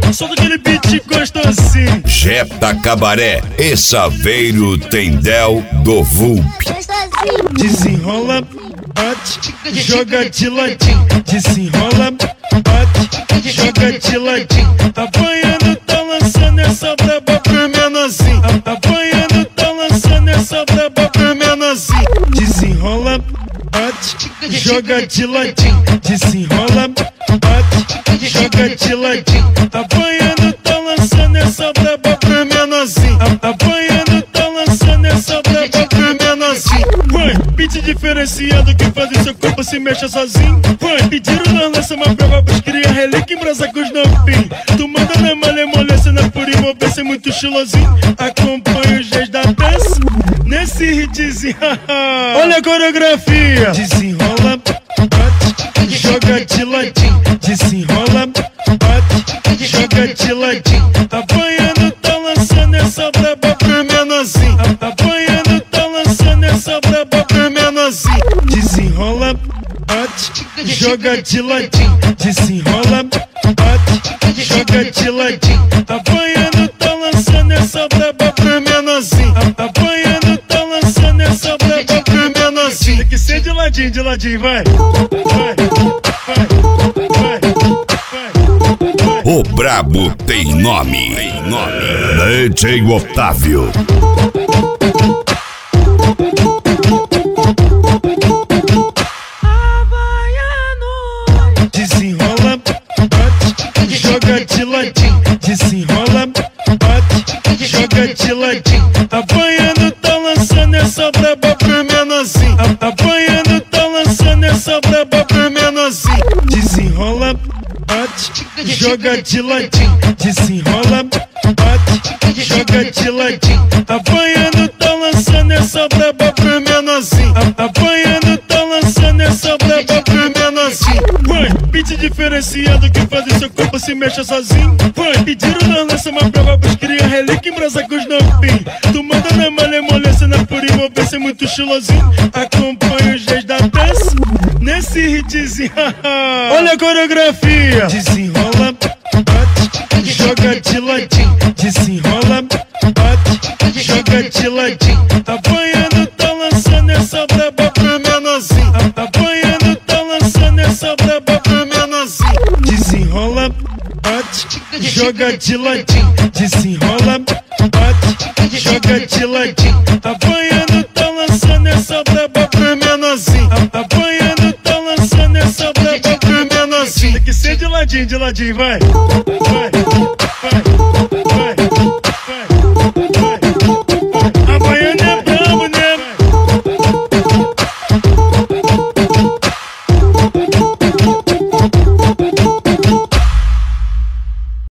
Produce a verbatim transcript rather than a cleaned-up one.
Solta aquele beat gostosinho. Jetta Cabaré e Saveiro Tendel do Vulp. Desenrola, bate, joga de ladinho. Desenrola, bate, joga de ladinho. Apanhando, tá lançando essa braba pro menorzinho. Apanhando, tá lançando essa braba pro menorzinho. Desenrola, bate, joga de ladinho. Desenrola, bate, joga de ladinho. Apanhando, tá lançando essa braba pro menorzinho. Apanhando, tá lançando essa braba pro menorzinho. Vai, beat diferenciado que faz o seu corpo se mexa sozinho. Vai, pediram na lança uma prova pros cria relíquia em brasa com os novinhos. Tu manda na malemolência, na pura envolvência, muito estilosinho. Acompanha os dias da dança nesse hitzinho. Olha a coreografia. Desenrola, bate, joga de ladinho. Desenrola, bate, joga de ladinho. Apanhando, tá lançando essa braba pro menorzinho. Apanhando, tá lançando essa braba pro menorzinho. Desenrola, bate, joga de ladinho. Desenrola, bate, joga de ladinho. Apanhando, tá lançando essa braba pro menorzinho. Apanhando, tá lançando essa braba pro menorzinho. Tem que ser de ladinho, de ladinho, vai. Vai, vai, vai, vai. O brabo tem nome. Tem nome. D J Otávio. Desenrola, bate, joga de ladinho. Desenrola, bate, joga de ladinho. Apanhando, tá lançando essa braba pro menorzinho. Apanhando, tá lançando essa braba pro menorzinho. Desenrola, bate, joga de ladinho. Desenrola, bate, joga de ladinho. Apanhando, tá lançando essa braba pro menorzinho. Apanhando, tá lançando essa braba pro menorzinho. Vai, beat diferenciado que faz o seu corpo se mexa sozinho. Vai, pediram na lança uma prova pros cria relíquia em brasa com os novinhos. Tu manda na malemolência, na pura envolvência, muito estilosinho. Acompanha os dias da dança nesse hitzinho. Olha a coreografia. Desenrola, bate, joga de ladinho. Desenrola, bate, joga de ladinho. Apanhando, tá lançando essa braba pro menorzinho. Apanhando, tá lançando essa braba pro menorzinho. Desenrola, bate, joga de ladinho. Desenrola, bate, joga de ladinho. Apanhando, tá lançando essa braba pro menorzinho. Apanhando, tá lançando essa braba pro menorzinho. Tem que ser de ladinho, de ladinho, vai. Vai, vai, vai, vai, vai. A baiana é brabo, né?